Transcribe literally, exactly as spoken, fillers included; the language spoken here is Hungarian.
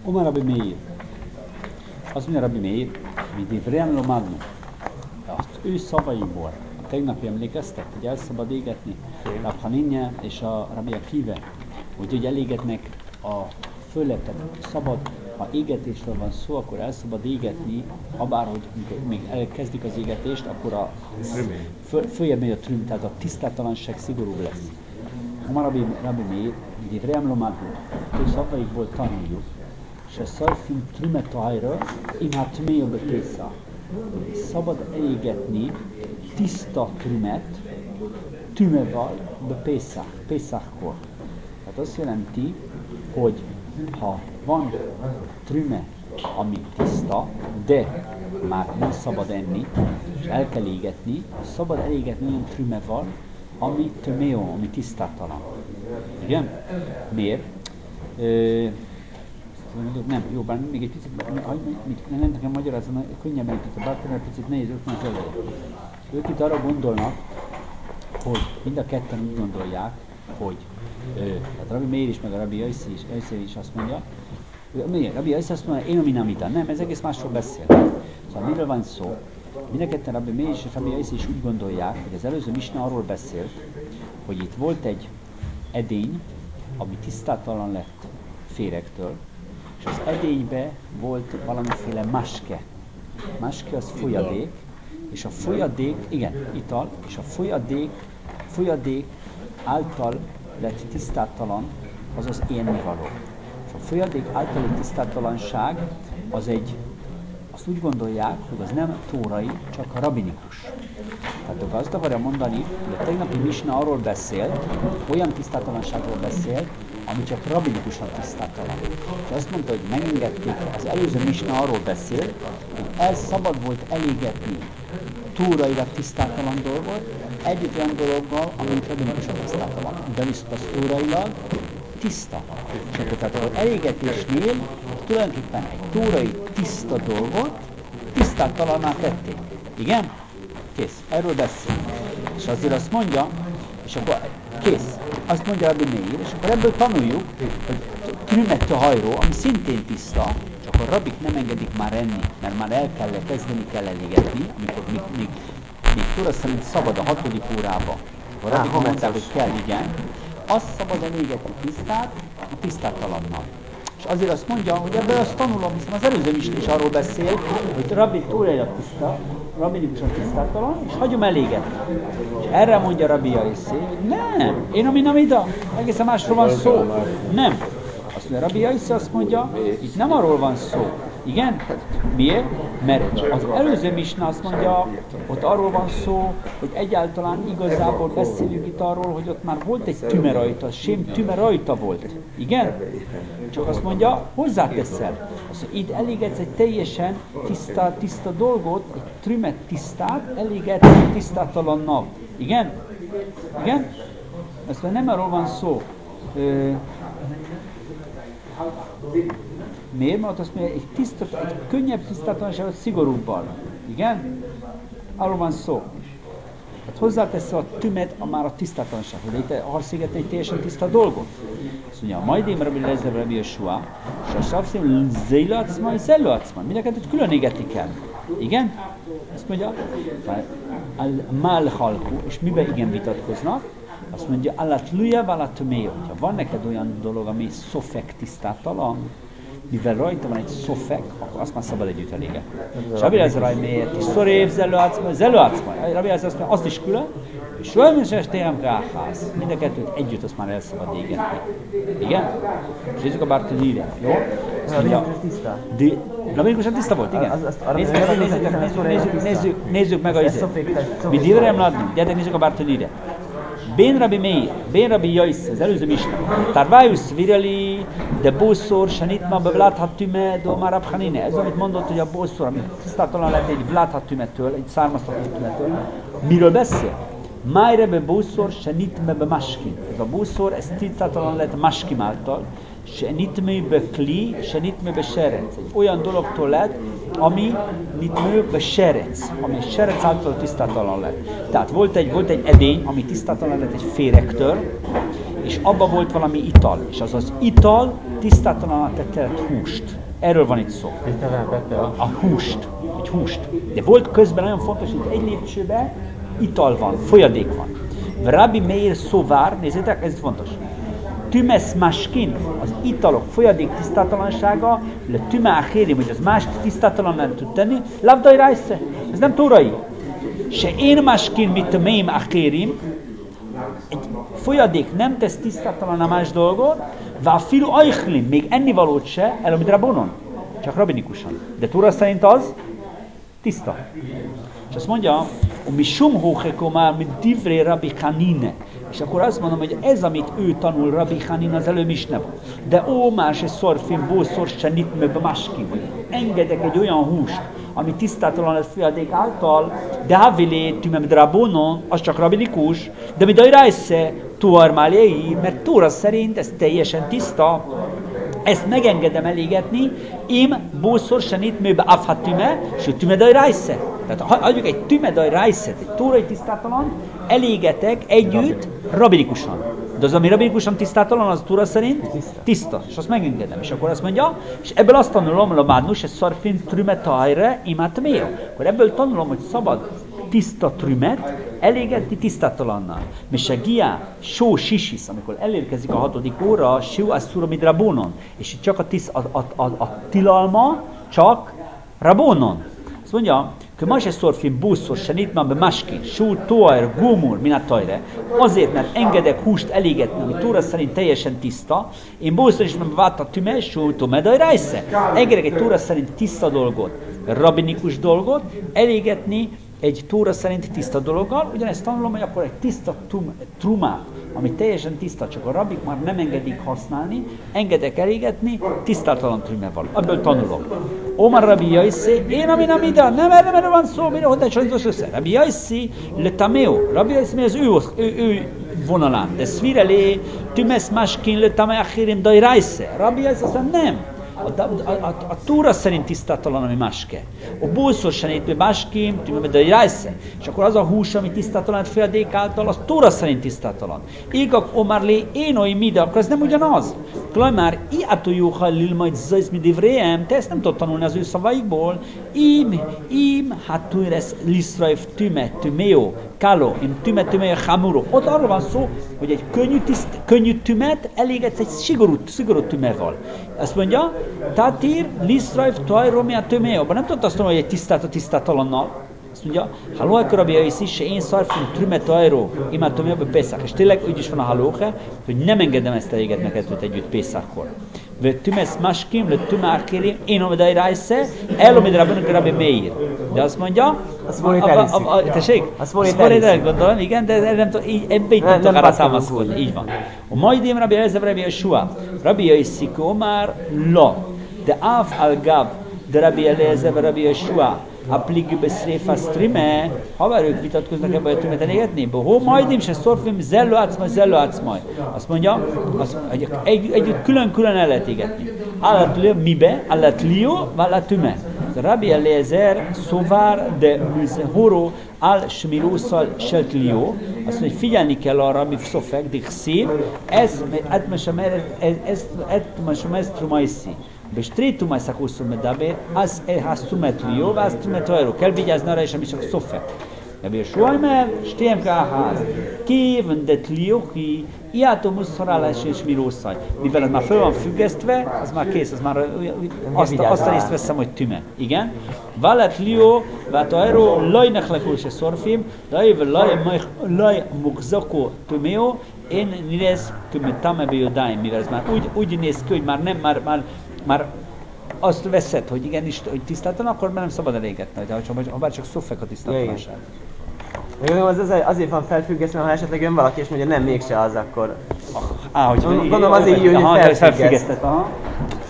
Omar Rabbi Meir. Azt mondja Rabbi Meir, mi divrem lomadnu. Az ő szavaiból. Tegnap emlékeztek, hogy el szabad égetni Rab Haninja és a Rabbi Akiva, hogy, hogy elégetnek a fölletet. Szabad, ha égetésről van szó, akkor el szabad égetni, habár, hogy még elkezdik az égetést, akkor a föl, följebb megy a trüm, tehát a tisztátalanság szigorúbb lesz. Omar Rabbi, Rabbi Meir, divrem lomadnu. Ő szavaikból tanuljuk, se szajfim trümet ajra, imát mélyebb tésza. Szabad elégetni tiszta trümet tümeval be Pészach, Pészachkor. Tehát azt jelenti, hogy ha van trüme, ami tiszta, de már nem szabad enni, és el kell égetni, szabad elégetni olyan trümeval, ami töméó, ami tisztátalan. Igen? Miért? Ö, nem, jó, bár még egy picit, nem nem nekem magyarázom, könnyebben itt a bárkánál picit nehéz ötni az elején. Ők itt arra gondolnak, hogy mind a ketten úgy gondolják, hogy hát Rabbi Meir is, meg a Rabbi Yossi is, Yossi is azt mondja, miért? Rabbi Yossi azt mondja, én a minamita, nem, ez egész másról beszél. Szóval miről van szó? Mind a ketten Rabbi Meir és Rabbi Yossi is úgy gondolják, hogy az előző misna arról beszélt, hogy itt volt egy edény, ami tisztátalan lett férektől, és az edénybe volt valamiféle maske. Maske az folyadék, és a folyadék, igen, ital, és a folyadék, folyadék által lett tisztátalan, az az énnivaló. És a folyadék általi tisztátalanság az egy, azt úgy gondolják, hogy az nem tórai, csak a rabinikus. Tehát azt akarja mondani, hogy a tegnapi misna arról beszél, olyan tisztátalanságról beszél, ami csak rabinikusan tisztátalan. És azt mondta, hogy megengedték, az előző misna arról beszél, hogy ez szabad volt elégetni tórailag tisztátalan dolgot, együtt olyan dologgal, ami rabinikusan tisztátalan. De viszont az tórailag tiszta. És akkor tehát az elégetésnél tulajdonképpen egy tórai tiszta dolgot tisztátalanná tették. Igen? Kész. Erről beszél. És azért azt mondja, és akkor kész. Azt mondja Rabbi Meir, és akkor ebből tanuljuk, hogy trümet a hajró, ami szintén tiszta, csak a rabik nem engedik már enni, mert már el kell kezdeni kell elégetni, amikor még, még, még Tóra szerint szabad a hatodik órába. A rabik mondták, hogy kell, igen. Azt szabad elégetni tisztát, a tisztátalannal. És azért azt mondja, hogy ebből azt tanulom, hiszen az előző misna is arról beszél, hogy rabbi tórailag tiszta, rabinikusan tisztátalan, és hagyom elégetni. És erre mondja Rabbi Yossi, hogy nem, én ami nem ide, egészen másról van szó. Nem. Azt mondja, Rabbi Yossi azt mondja, itt nem arról van szó. Igen? Miért? Mert az előző misna azt mondja, ott arról van szó, hogy egyáltalán igazából beszélünk itt arról, hogy ott már volt egy tüme rajta, sém tüme rajta volt. Igen? Csak azt mondja, hozzáteszel. Azt mondja, itt elégetsz egy teljesen tiszta, tiszta dolgot, egy trümet tisztát, elégetsz egy tisztátalannal. Igen? Igen? Azt mondja, nem arról van szó. Ö, Miért? Mert azt mondja, egy, tiszta, egy könnyebb tisztátalanságot szigorúbbal. Igen? Arról van szó. Hát hozzátesz a tümet a már a tisztátalansághoz. De itt akarsz égetni egy teljesen tiszta dolgot. Azt mondja, majd én Rabbi Lezer, Rabbi Yeshua, és a savszim zéla acma, és zello acma. Mindenket külön égetni kell. Igen? Azt mondja, mal halku, és miben igen vitatkoznak? Azt mondja, alat luja, alat mélyó. Ha van neked olyan dolog, ami szofek tisztátalan, mivel rajta van egy szofek, akkor azt már szabad együtt elégetni. És Rabbi Lezer raj miért? És szorév, zello acma, zello acma. Rabbi Lezer azt mondja, azt is külön, és sajnos estélem ráház. Mind a kettőt együtt azt már el szabad égetni. Igen? És nézzük a Bartonire, jó? Rabinikusan tiszta? Rabinikusan tiszta volt, igen. Nézzük meg a izét. Mi divrem ladni? Gyertek, nézzük a Bartonire. Ben Rabbi Meir, Ben Rabbi Yossi, az előző misna. Tarvajus virali, de bószor, sanitma, be vládhattüme, do már Rab Hanine. Ez amit mondott, hogy a bószor, ami tisztátalan lett egy vládhattümetől, egy származtatott tümetől. Miről beszél? Májre be bószor, sanitme be maskin. Ez a bószor, ez tisztátalan lett maskim által. Senitme be kli, senitme be serec. Egy olyan dologtól lett, ami nitmő be serec, ami serec által tisztátalan lett. Tehát volt egy, volt egy edény, ami tisztátalan lett egy férektől, és és abban volt valami ital, és az az ital tisztátalan tetett húst. Erről van itt szó. A húst, egy húst. De volt közben nagyon fontos, hogy egy lépcsőben ital van, folyadék van. Rabbi Meir szóvár, nézzétek, ez fontos. Tümes maskin, az italok, folyadék tisztátalansága, le tüme achérim, hogy az más tisztátalan nem tud tenni, lavdai rájsze, ez nem tórai. Se én maskin, mit meim achérim, egy folyadék nem tesz tisztátalan a más dolgot, vá filu ajchlim, még ennivalót se, elomid rabonon, csak rabinikusan. De Tóra szerint az tiszta. És azt mondja, mi sum hóheko már, mint divré Rabbi Hanine. És akkor azt mondom, hogy ez, amit ő tanul Rabbi Hanin, az előbb is nem volt. De ó, más egy szorfin, bószor se nitmöbb máski, hogy engedek egy olyan húst, ami tisztátalan lesz fiadék által, de havilé tümem drabonon, az csak rabinikus, de mi dajrájsze, tuarmáljai, mert Tóra szerint ez teljesen tiszta. Ezt megengedem elégetni, im bószor se nitmöbb afhatüme, sőt tüme dajrájsze. Tehát adjuk egy tümedaj rájszet, egy tórai tisztátalan, elégetek együtt rabinikusan. De az, ami rabinikusan tisztátalan, az Tóra szerint tiszta. És azt megengedem. És akkor azt mondja, és ebből azt tanulom, lomádnus, ez szarfin trümetajre imát mélyó. Akkor ebből tanulom, hogy szabad tiszta trümet elégetni tisztátalannal. És a gia, só sisisz, amikor elérkezik a hatodik óra, só asszuromid rabonon. És itt csak a, tisz, a, a, a, a tilalma, csak rabonon. Azt mondja, hogy más egy szorfin buszos, se nitmán be máski, só, toajr, gómur, minatajre. Azért, mert engedek húst elégetni, ami Tóra szerint teljesen tiszta. Én buszos is nem vátta tüme, só, tomedaj rájsze. Engedek egy Tóra szerint tiszta dolgot, rabinikus dolgot, elégetni egy Tóra szerint tiszta dologgal. Ugyanezt tanulom, hogy akkor egy tiszta tum, trumát, ami teljesen tiszta, csak a rabik már nem engedik használni, engedek elégetni, tisztátalan trümeval. Ebből tanulok. Omar Rabbi Jaiszi, én amin amida, nem erre, erre van szó, mire hozzá csontos össze. Rabbi Jaiszi, le tameo. Rabbi Jaiszi, mi az ő, ő, ő vonalán. De szvirelé, tümes máskin, le tameo achirim, daj rájsze. Rabbi Jaiszi azt mondja, nem. A, a, a, a, a Tóra szerint tisztátalan, ami máske. A bószor senét, máskim, de egy rájsze. És akkor az a hús, ami tisztátalan féldék által, az Tóra szerint tisztátalan. Égak omarlé, én oly mide, akkor ez nem ugyanaz. Klajmár, iátó jóha lilmajd zajsz mi divréem, te ezt nem tudod tanulni az ő szavaikból. Im, im, hát tűresz lisztrajf tüme, tümeó, káló, im tüme, tümeó, hamuró. Ott arról van szó, hogy egy könnyű, tiszt, könnyű tümet elégetsz egy szigorú, szigorú tümeval. Azt mondja, Tatir, lisztrajf, tajromi a töméjában. Nem tudod azt mondani, hogy egy tisztát a tisztátalannal. Azt mondja, halóha Rabbi Jaiszi, se én szarfin trüme tajró, imá töméjában Pészak. És tényleg úgy is van a halóha, hogy nem engedem ezt elégetni kettőt együtt Pészakkor. Ve tümes maskim, le tüme achirim, én omedaj rájsze, elomid rabbanuk Rabbi Meir. De azt mondja, azt mondja, hogy tessék? Azt mondja, hogy gondolom, igen, de nem tudom, ebbe itt nem tudok arra támaszkodni. Így van. A majdém Rabbi Eliezer Rabbi Yeshua, Rabbi Jaiszi komár, lo. De áv al-gab, de Rabbi Eliezer Rabbi Yeshua, aplig beszréfa strime, ha már ők vitatkoznak ebben a tümet elégetni, hó majdnem se szorfim, zello átszmaj, zello átszmaj. Azt mondja, az, egy, egy, egy külön-külön el lehet égetni. Allat lio, mibe, allat lio, vallat tüme. Rabbi Eliezer szóvár, de műzehoró, al smirószal selt lio. Azt mondja, hogy figyelni kell arra, ami szofek, de szív, ez, ez, ez, trumaiszi. Bestri tumajszak úszul medabér, az ehasztumet lió, az tumet ajró. Kell vigyázni arra is, ami csak szofek. Ebből sohajmer, stém káház. Kévendet lióki, iátó muszharálás és mirószaj. Mivel ez már föl van függesztve, az már kész, az már azt, azt a részt veszem, hogy tüme. Igen. Valet lió, vát ajró, lajnek lekul se szorfim, lajvel laj mugzakó tümeó, én nirez kümetame bejodáim, mivel ez már úgy, úgy néz ki, hogy már nem, már, már már azt veszed, hogy igenis, hogy tisztátalan, akkor már nem szabad elégetni, de ha bár csak szofek a tisztátalanság. Ja, az, az azért van felfüggesztve, ha esetleg jön valaki és mondja, nem, mégse az, akkor... Á, hogy gondolom azért így jön, hogy felfüggesztett.